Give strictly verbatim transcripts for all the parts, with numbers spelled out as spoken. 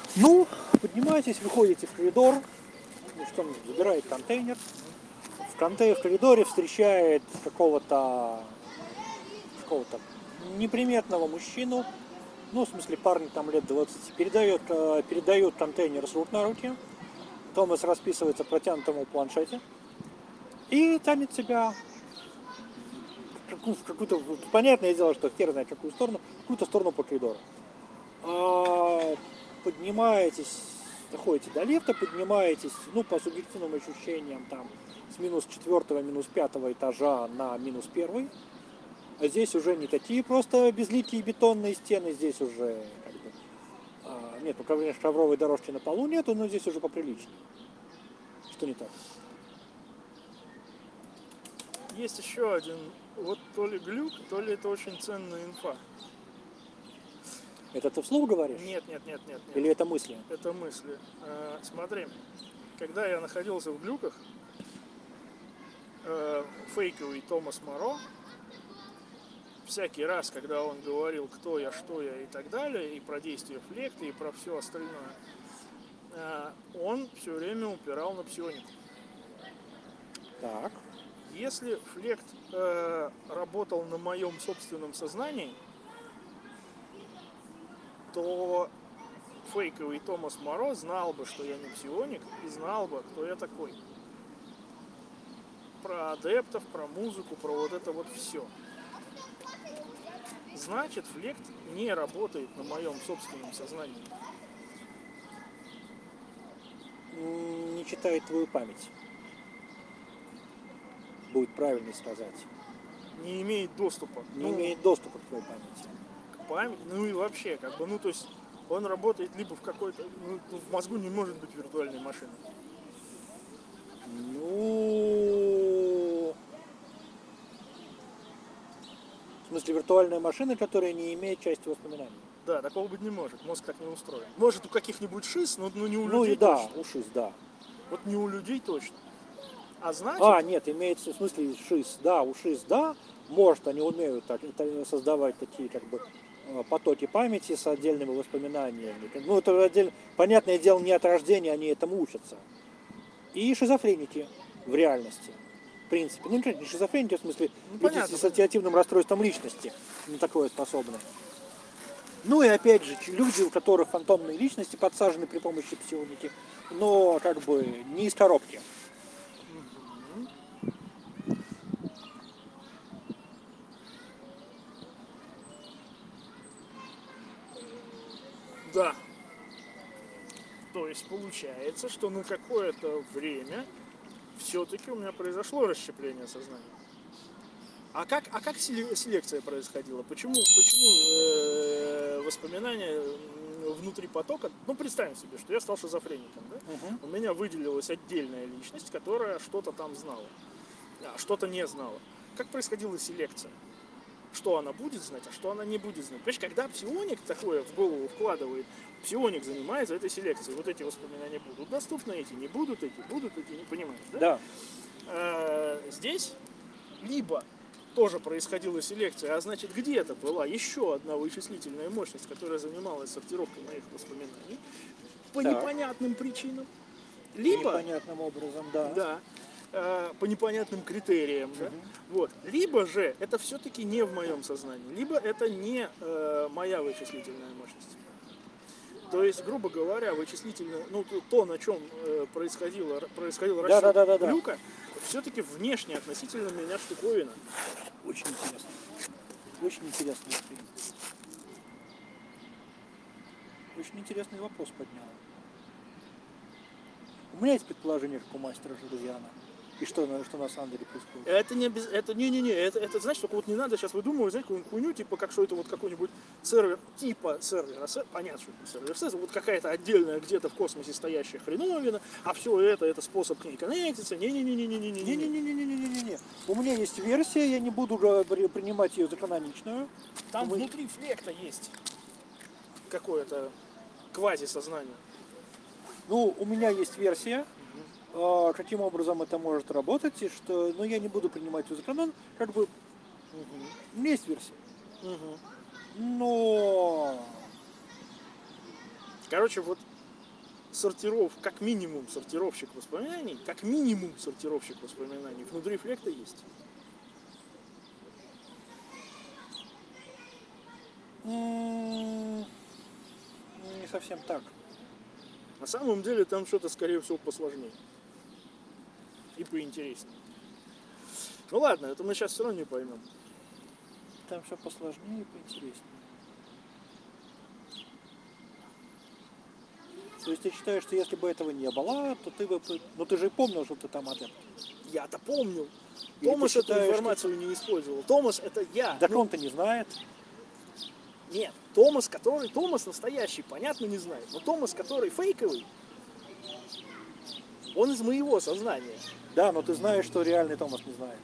Ну, поднимаетесь, выходите в коридор, ну, что забирает контейнер. В, конте... в коридоре встречает какого-то какого-то неприметного мужчину, ну, в смысле, парня там лет двадцати, передает, э, передает контейнер с рук на руки. Томас расписывается в протянутом планшете и тянет себя в, какую- в какую-то, понятное дело, что хер знает какую сторону, в какую-то сторону по коридору. А, поднимаетесь, доходите до лифта, поднимаетесь, ну, по субъективным ощущениям, там, с минус четвертого, минус пятого этажа на минус первый. А здесь уже не такие просто безликие бетонные стены, здесь уже, как бы, а, нет, ну, конечно, ковровой дорожки на полу нету, но здесь уже поприличнее. Что не так? Есть еще один, вот то ли глюк, то ли это очень ценная инфа. Это ты вслух говоришь? Нет, нет, нет, нет, нет. Или это мысли? Это мысли. Э, смотри, когда я находился в глюках, э, фейковый Томас Моро, всякий раз, когда он говорил, кто я, что я и так далее, и про действия флекта, и про все остальное, э, он все время упирал на псионику. Так. Если флект э, работал на моем собственном сознании, то фейковый Томас Моро знал бы, что я не псионик, и знал бы, кто я такой. Про адептов, про музыку, про вот это вот все. Значит, флект не работает на моем собственном сознании. Не читает твою память. Будет правильно сказать. Не имеет доступа. Не ну, имеет доступа к твоей памяти. К памяти, ну и вообще, как бы, ну то есть он работает либо в какой-то, ну в мозгу не может быть виртуальной машины. Ну, в смысле, виртуальная машина, которая не имеет части воспоминаний. Да, такого быть не может, мозг так не устроен. Может у каких-нибудь шиз, но ну, не у Ну людей и да, точно. ушиз, да. Вот не у людей точно. А значит... А, нет, имеется в смысле шиз, да, ушиз, да. Может, они умеют так, это, создавать такие, как бы, потоки памяти с отдельными воспоминаниями. Ну, это отдельно, понятное дело, не от рождения они этому учатся. И шизофреники в реальности. В принципе. Ну, не шизофреники, в смысле, Ну, люди понятно, с ассоциативным расстройством личности на такое способны. Ну и опять же, люди, у которых фантомные личности подсажены при помощи псионики, но как бы не из коробки. Да. То есть получается, что на какое-то время все-таки у меня произошло расщепление сознания. А как, а как селекция происходила? Почему, почему э, воспоминания внутри потока? Ну, представим себе, что я стал шизофреником, да? Угу. У меня выделилась отдельная личность, которая что-то там знала, а что-то не знала. Как происходила селекция? Что она будет знать, а что она не будет знать? Понимаешь, когда псионик такое в голову вкладывает, псионик занимается этой селекцией. Вот эти воспоминания будут доступны, эти не будут, эти будут, эти не понимаешь, да? Да. А, здесь либо тоже происходила селекция, а значит где-то была еще одна вычислительная мощность, которая занималась сортировкой моих воспоминаний по Так. непонятным причинам. Либо... Непонятным образом, да. Да. Э, по непонятным критериям. Да? Вот. Либо же это все-таки не в моем сознании, либо это не э, моя вычислительная мощность. То есть, грубо говоря, вычислительное, ну, то, на чем э, происходило, происходил расчет да, да, да, да, глюка, все-таки внешне относительно меня штуковина. Очень интересно. Очень интересный фильм. Очень интересный вопрос поднял. У меня есть предположение, как у мастера Железиана. И что, что на самом деле происходит? Это не без... Это не-не-не, это, это значит, только вот не надо сейчас выдумывать, знаете, какую-нибудь хуйню, типа, как что это вот какой-нибудь сервер, типа сервера, понятно, что это сервер, вот какая-то отдельная где-то в космосе стоящая хреновина, а все это, это способ к ней коннектиться, не-не-не-не-не-не-не. Не-не-не-не-не-не-не. У меня есть версия, я не буду принимать ее за каноничную. Там Мы... внутри флекта есть какое-то квазисознание. Ну, у меня есть версия, Uh-huh. каким образом это может работать, и что, ну, я не буду принимать ее за канон, как бы, uh-huh. у меня есть версия. Uh-huh. Но... Короче, вот сортиров, как минимум сортировщик воспоминаний, как минимум сортировщик воспоминаний внутри флекта есть. М, Не совсем так. На самом деле там что-то, скорее всего, посложнее. И поинтереснее. Ну ладно, это мы сейчас все равно не поймем. Там все посложнее и поинтереснее. То есть ты считаешь, что если бы этого не было, то ты бы... Ну ты же и помнил, что ты там адепт. Я-то помнил. Или Томас ты эту считаешь, информацию не использовал. Томас это я. Так Ну, он-то не знает. нет, Томас, который... Томас настоящий, понятно, не знает. Но Томас, который фейковый, он из моего сознания. Да, но ты знаешь, что реальный Томас не знает.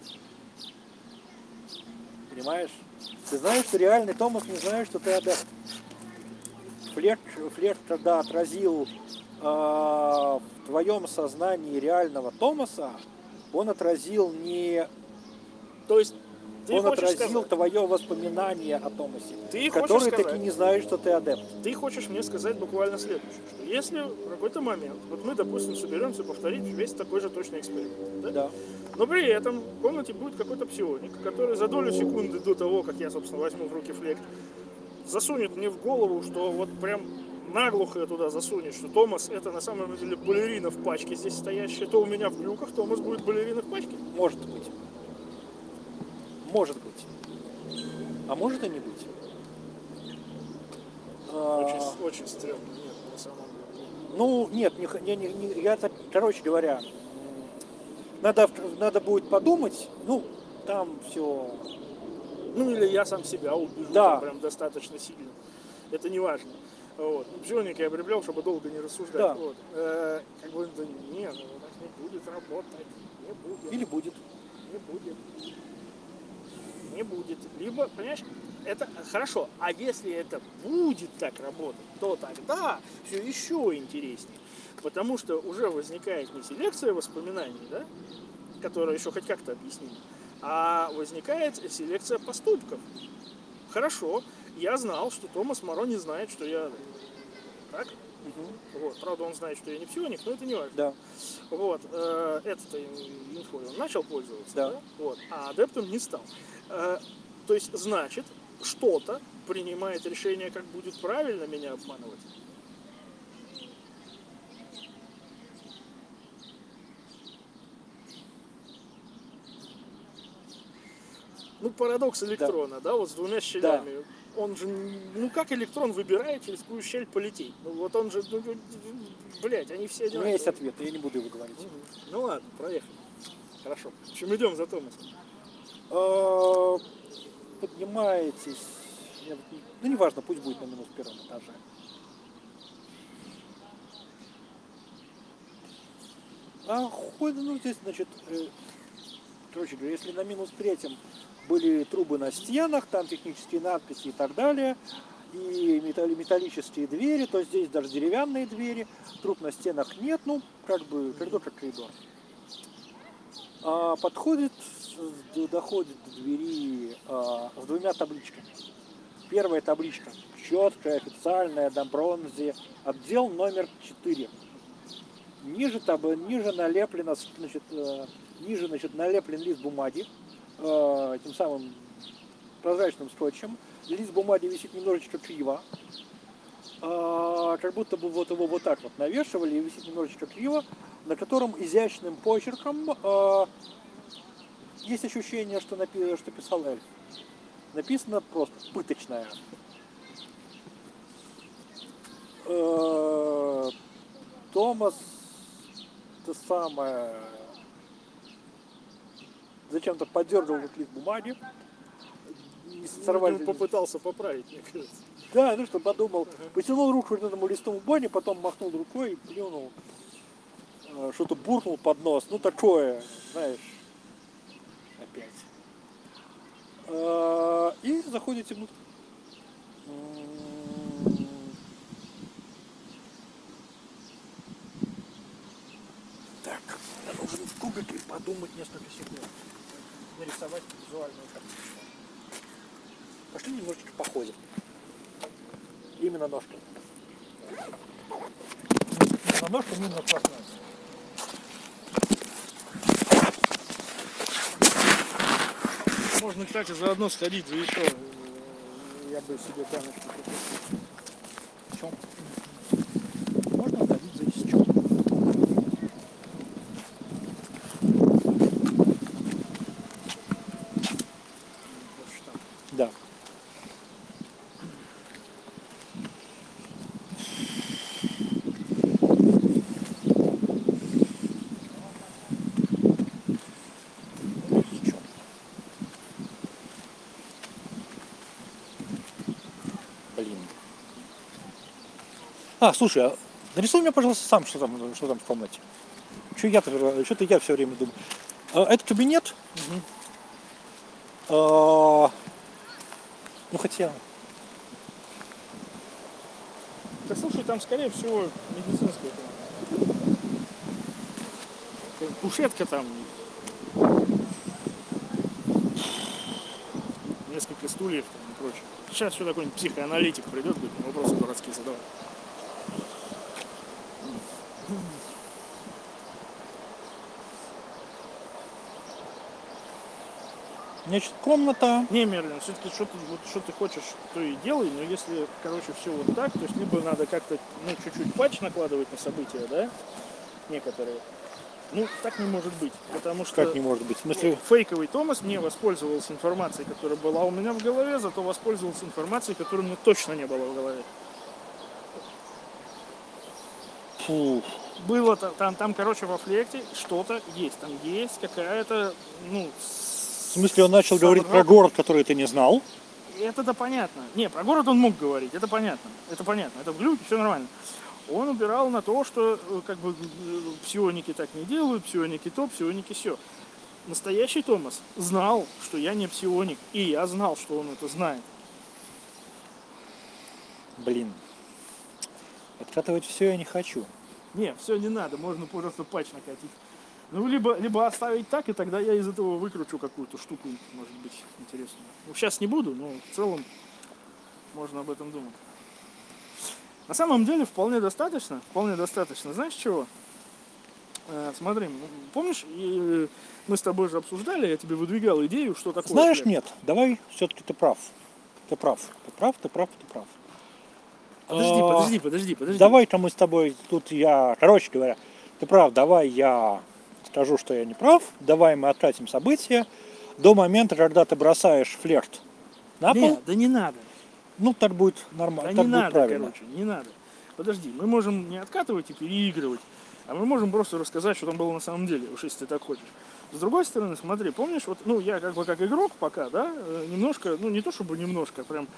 Понимаешь? Ты знаешь, что реальный Томас не знает, что ты адепт. Флерт, флерт когда отразил э, в твоем сознании реального Томаса, он отразил не... То есть ты он хочешь отразил сказать, твое воспоминание о Томасе, Ты который хочешь таки сказать? не знает, что ты адепт. ты хочешь мне сказать буквально следующее, что если в какой-то момент, вот мы, допустим, соберемся повторить весь такой же точный эксперимент, да? Да. Но при этом в комнате будет какой-то псионик, который за долю секунды до того, как я, собственно, возьму в руки флект, засунет мне в голову, что вот прям наглухо я туда засунет, что Томас это на самом деле балерина в пачке здесь стоящая, то у меня в брюках Томас будет балерина в пачке. Может быть. Может быть. А может и не быть. А, Очень, очень стрёмно, нет, на самом деле. Ну, нет, не, х- я, не, не- я, так, короче говоря, м, надо, в- надо будет подумать, ну, там все, Ну или я сам себя убежу Да. там прям достаточно сильно. Это не важно. Вот. Псионик я приобрел, чтобы долго не рассуждать. Да. Вот. Э, как бы, да не, ну так не будет работать. Не будет. или будет. Не будет. Не будет. Либо, понимаешь, это хорошо. А если это будет так работать, то тогда все еще интереснее. Потому что уже возникает не селекция воспоминаний, да, которая еще хоть как-то объяснима, а возникает селекция поступков. Хорошо, я знал, что Томас Моро не знает, что я... Так? Мгм. Вот. Правда, он знает, что я не псионик, но это не важно. Да. Вот. Э, это-то инфой он начал пользоваться, Да. да? Вот. А адептом не стал. Э, то есть, значит, что-то принимает решение, как будет правильно меня обманывать. Ну, парадокс электрона, да, вот с двумя щелями. Он же, ну как электрон выбирает, через какую щель полететь? Ну вот он же, ну, блять, они все У меня одинаковые. есть ответ, я не буду его говорить. Мгм. Ну ладно, проехали. Хорошо. В общем, идем за Томасом. Э, Поднимаетесь, я вот не- ну неважно, пусть будет на минус первом этаже. А ход, ну здесь, значит, э, короче говоря, если на минус третьем были трубы на стенах, там технические надписи и так далее, и металли- металлические двери, то здесь даже деревянные двери, труб на стенах нет, ну, как бы, коридор как коридор. А подходит, с- доходит до двери а, с двумя табличками. Первая табличка четкая, официальная, на бронзе, отдел номер четыре. Ниже, таб, ниже налеплено, значит, э, ниже, значит, налеплен лист бумаги, э, этим самым прозрачным скотчем. Лист бумаги висит немножечко криво, э, как будто бы вот его вот так вот навешивали, и висит немножечко криво, на котором изящным почерком э, есть ощущение, что, напи- что писал эльф. Написано просто пыточная. Э, Томас, то самое, зачем-то подергал этот лист бумаги, и сорвали. Он попытался поправить, мне кажется. Да, ну что, подумал, потянул руку к этому листу бумаги, потом махнул рукой и плюнул, э, что-то буркнул под нос, ну такое, знаешь, опять. Э, И заходите внутрь. М, Так, мне нужно в кубике подумать несколько секунд. Нарисовать визуальную картинку. Пошли немножечко походим. Именно ножками. на ножку минус шестнадцать. Можно, кстати, заодно сходить за еще. э, Я бы себе баночку купил. В чем? Можно сходить за еще. Да. Еще. Блин. А, слушай, а нарисуй мне, пожалуйста, сам, что там, что там в комнате. Что я-то, что-то я все время думаю. А, это кабинет? Мгм. А, ну хотя. Да слушай, там скорее всего медицинская там. Кушетка там. Несколько стульев там и прочее. Сейчас еще какой-нибудь психоаналитик придет, будет вопросы дурацкие задавать. Значит, комната. Не, Мерлин, все-таки что ты, вот, что ты хочешь, то и делай, но если, короче, все вот так, то есть либо надо как-то, ну, чуть-чуть патч накладывать на события, да, некоторые. Ну, так не может быть, потому что Как не может быть? В смысле, фейковый Томас не воспользовался информацией, которая была у меня в голове, зато воспользовался информацией, которой у меня точно не было в голове. фу, Было та- там, там, короче, во флекте что-то есть, там есть какая-то, ну, в смысле, он начал говорить про город, который ты не знал. это-то понятно. Не, про город он мог говорить, это понятно. Это понятно. Это в глюке, все нормально. Он убирал на то, что э, как бы э, псионики так не делают, псионики то, псионики все. Настоящий Томас знал, что я не псионик, и я знал, что он это знает. Блин. Откатывать все я не хочу. Не, все не надо, можно просто патч накатить. Ну, либо, либо оставить так, и тогда я из этого выкручу какую-то штуку, может быть, интересную. Ну, сейчас не буду, но в целом можно об этом думать. На самом деле вполне достаточно, вполне достаточно. Знаешь чего? Э, смотри, ну, помнишь, и мы с тобой же обсуждали, я тебе выдвигал идею, что такое Знаешь, флек. нет, давай, все-таки ты прав. Ты прав. Ты прав, ты прав, ты прав. Подожди, А, подожди, подожди, подожди. Давай-ка мы с тобой, тут я, короче говоря, ты прав, давай я скажу, что я не прав, давай мы откатим события до момента, когда ты бросаешь флерт на пол, Не, да не надо. ну так будет Да нормально, не так будет надо, правильно. короче, не надо. Подожди, мы можем не откатывать и переигрывать, а мы можем просто рассказать, что там было на самом деле, уж если ты так хочешь. С другой стороны, смотри, помнишь, вот, ну, я как бы как игрок пока, да, э, немножко, ну, не то чтобы немножко, прям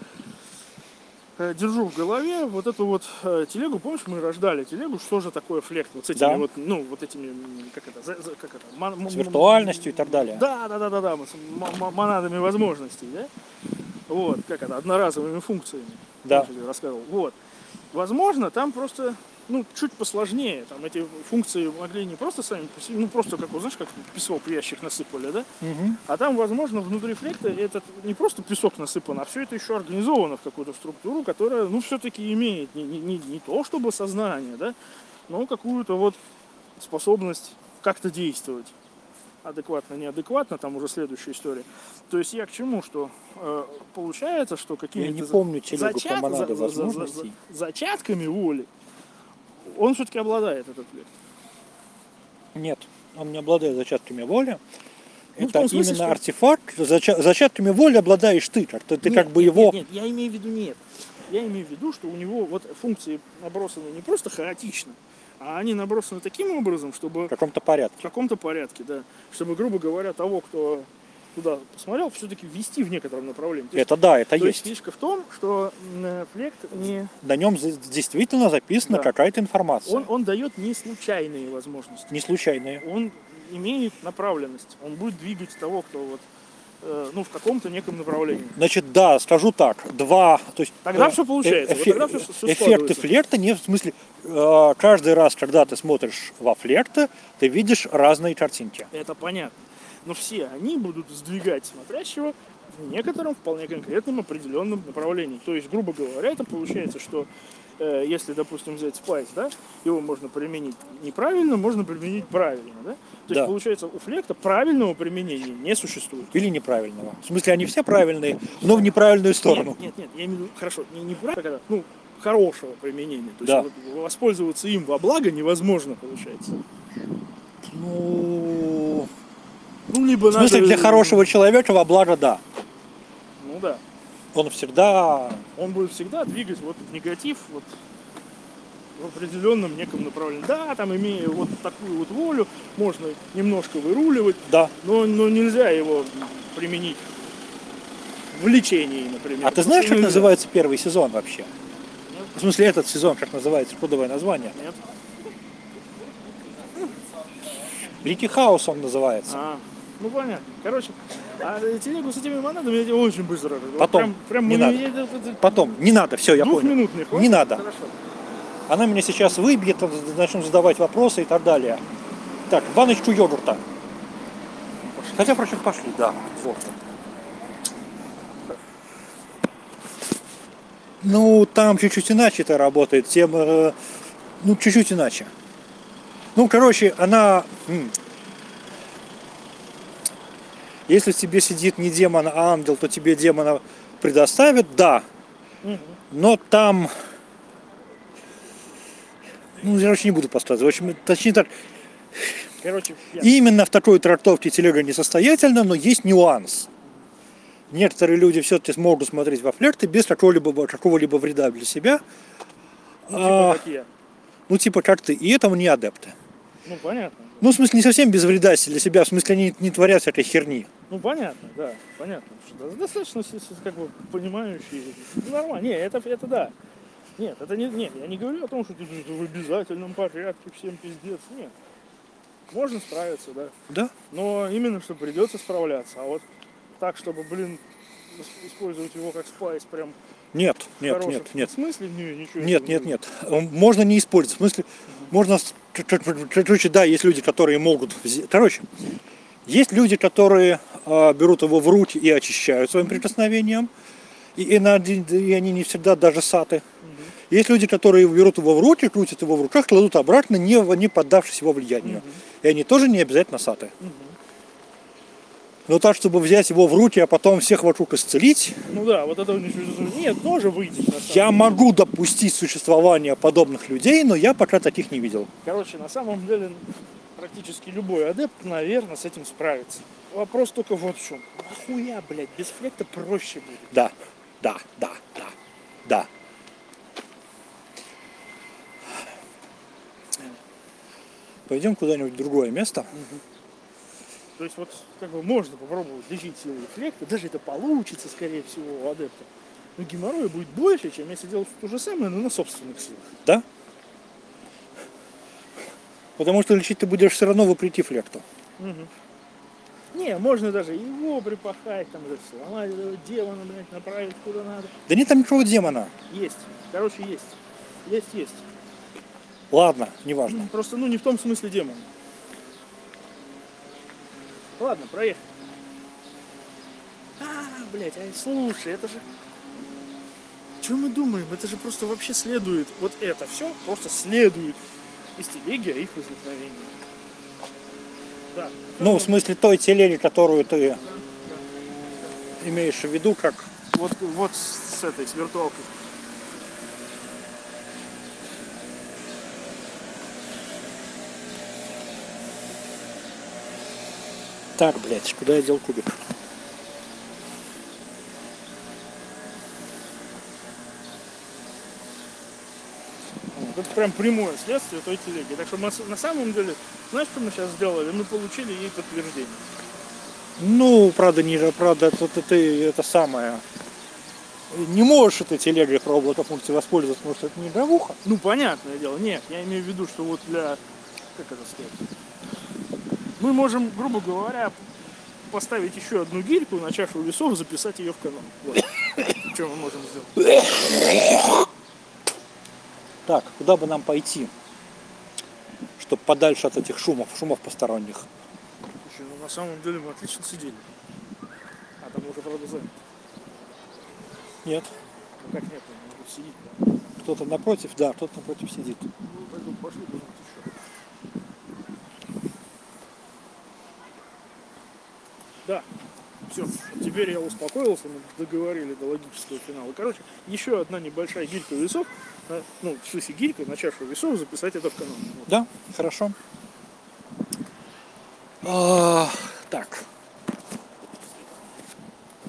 э, держу в голове вот эту вот э, телегу, помнишь, мы рождали телегу, что же такое флект, вот с этими Да. вот, ну, вот этими, м, как это, за- за- как это, мон- м- С м- виртуальностью и так далее. Да, да, да, да, да, с м- м- монадами возможностей, да, вот, как это, одноразовыми функциями, Да. помнишь, я тебе рассказывал, вот. Возможно, там просто, ну, чуть посложнее. Там эти функции могли не просто сами, по себе, ну, просто как, вот, знаешь, как песок в ящик насыпали, да? Мгм. А там, возможно, внутри флекта этот не просто песок насыпан, а все это еще организовано в какую-то структуру, которая, ну, все-таки имеет не, не, не, не то чтобы сознание, да, но какую-то вот способность как-то действовать. Адекватно, неадекватно, там уже следующая история. То есть я к чему, что э, получается, что Я какими-то не за- помню телегу про зачат- монады за- за- за- возможностей. за- зачатками воли он все-таки обладает этот флект. Нет, он не обладает зачатками воли. Ну, в Это том смысле, именно что- артефакт. Зача- зачатками воли обладаешь ты. Как ты, ты Нет, как бы нет, его. Нет, нет, я имею в виду нет. Я имею в виду, что у него вот функции набросаны не просто хаотично, а они набросаны таким образом, чтобы В каком-то порядке. в каком-то порядке, да, чтобы, грубо говоря, того, кто туда посмотрел, все-таки ввести в некотором направлении. То есть- Это да, это то есть есть. фишка в том, что м, флект не, На нем действительно записана Да. какая-то информация. он, он дает не случайные возможности. Не случайная. Он имеет направленность. Он будет двигать того, кто вот, э, ну, в каком-то неком направлении. Значит, да, скажу так. Два. То есть, Тогда э, всё получается, вот эфе- тогда всё- всё эффекты складывается. флерта не в смысле. э, Каждый раз, когда ты смотришь во флерты, ты видишь разные картинки. Это понятно. Но все они будут сдвигать смотрящего в некотором вполне конкретном определенном направлении. То есть, грубо говоря, это получается, что э, если, допустим, взять спайс, да, его можно применить неправильно, можно применить правильно, да? То Да. есть, получается, у флекта правильного применения не существует. Или неправильного. В смысле, они все правильные, но в неправильную сторону. Нет, нет, нет, я имею в виду, хорошо, не, не правильно, когда, ну, хорошего применения. То есть Да. вот воспользоваться им во благо невозможно, получается. Ну, Ну, либо в смысле, надо- для хорошего человека во благо да. Ну да. Он всегда... Он будет всегда двигать вот негатив вот в определенном неком направлении. Да, там имея вот такую вот волю, можно немножко выруливать, Да. но, но нельзя его применить в лечении, например. А ты знаешь, как Нельзя. называется первый сезон вообще? Нет. В смысле, этот сезон, как называется, кодовое название? Нет. Рики Хаус он называется. А, ну понятно. Короче, а телегу с этими монетами я тебе очень быстро. Вот Потом. Прям, прям Не мы- надо. это- это- Потом, не надо, все, я Двух понял. минут не хватит? Не надо. Хорошо. Она меня сейчас выбьет, начнем задавать вопросы и так далее. Так, баночку йогурта. Хотя, впрочем, пошли, да. Вот. Ну, там чуть-чуть иначе это работает. Тем, э, ну, чуть-чуть иначе. Ну, короче, она... м, Если в тебе сидит не демон, а ангел, то тебе демона предоставят, да. Мгм. Но там... Ну, я короче, не буду подсказывать. В общем, точнее так, Короче, я- именно в такой трактовке телега несостоятельна, но есть нюанс. Некоторые люди все-таки смогут смотреть во флекты без какого-либо, какого-либо вреда для себя. ну, типа А, как я. ну, типа как ты. И этому не адепты. Ну понятно. Ну, в смысле, не совсем без вреда для себя, в смысле, они не творят всякой херни. Ну понятно, да, понятно. Что достаточно с- с- как бы понимающие. Ну, нормально. Не, это, это да. Нет, это не, нет, я не говорю о том, что тут в обязательном порядке всем пиздец. Нет. Можно справиться, да. Да? Но именно, что придется справляться. А вот так, чтобы, блин, ис- использовать его как спайс прям Нет, в нет, хорошем нет, нет. смысле, не, ничего Нет, этого нет, не нет. Он- Можно не использовать. В смысле, можно... с- к- к- к- Короче, да, есть люди, которые могут... взя- Короче, есть люди, которые а, берут его в руки и очищают своим прикосновением. И, и на один- и они не всегда даже саты. Есть люди, которые берут его в руки, крутят его в руках, кладут обратно, не, в- не поддавшись его влиянию. И они тоже не обязательно саты. Но так, чтобы взять его в руки, а потом всех вокруг исцелить, Ну да, вот это ничего. Нет, тоже выйдет на самом я деле. могу допустить существование подобных людей, но я пока таких не видел. Короче, на самом деле практически любой адепт, наверное, с этим справится. Вопрос только вот в чем. Нахуя, блядь, без флекта проще будет. Да, да, да, да, да. Пойдем куда-нибудь в другое место. То есть вот как бы можно попробовать лечить силой флекта, даже это получится, скорее всего, у адепта. Но геморроя будет больше, чем если делать то же самое, но на собственных силах. Да? Потому что лечить ты будешь все равно вопреки флекту. Не, можно даже его припахать, там, это, сломать этого демона, блядь, направить куда надо. Да нет там никакого демона. Есть. Короче, есть. Есть, есть. Ладно, неважно. Просто, ну, не в том смысле демон. Ладно, проехали. А, блядь, ай, слушай, это же... Что мы думаем? Это же просто вообще следует. Вот это все просто следует из телеги о их возникновении. Да. Ну, в смысле той телеги, которую ты имеешь в виду, как... Вот, вот с этой, с виртуалкой. Так, блядь, куда я дел кубик? Вот это прям прямое следствие той телеги. Так что мы с- на самом деле, знаешь, что мы сейчас сделали? Мы получили ей подтверждение. Ну, правда, не, правда, это, это, ты это самое. Не можешь этой телегой про облако функции воспользоваться, потому что это не игровуха. Ну, понятное дело. Нет, я имею в виду, что вот для... Как это сказать? Мы можем, грубо говоря, поставить еще одну гирьку на чашу весов, записать ее в канал. Вот. Что мы можем сделать? Так, куда бы нам пойти, чтобы подальше от этих шумов, шумов посторонних? Слушай, ну на самом деле мы отлично сидели. А там уже, правда, занято. Нет. Ну как нет, мы будем сидеть. Да. Кто-то напротив, да, кто-то напротив сидит. Ну, пойду, пошли куда-нибудь еще. Да, все, теперь я успокоился, мы договорили до логического финала. Короче, еще одна небольшая гирька весов, на- ну, в смысле гирька на чашу весов записать это в канал. Вот. Да, хорошо. А, так.